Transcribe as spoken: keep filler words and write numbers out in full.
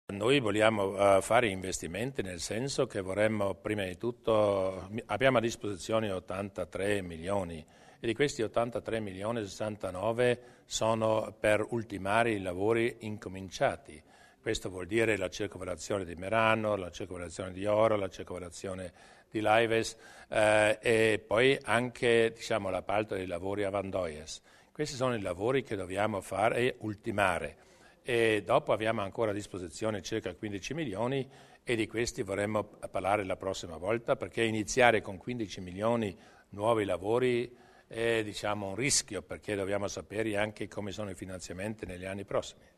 Noi vogliamo uh, fare investimenti nel senso che vorremmo prima di tutto, abbiamo a disposizione ottantatré milioni e di questi ottantatré milioni sessantanove sono per ultimare i lavori incominciati. Questo vuol dire la circolazione di Merano, la circolazione di Oro, la circolazione di Laives eh, e poi anche diciamo, l'appalto dei lavori a Vandoies. Questi sono i lavori che dobbiamo fare e ultimare. E dopo abbiamo ancora a disposizione circa quindici milioni e di questi vorremmo parlare la prossima volta perché iniziare con quindici milioni nuovi lavori è diciamo, un rischio perché dobbiamo sapere anche come sono i finanziamenti negli anni prossimi.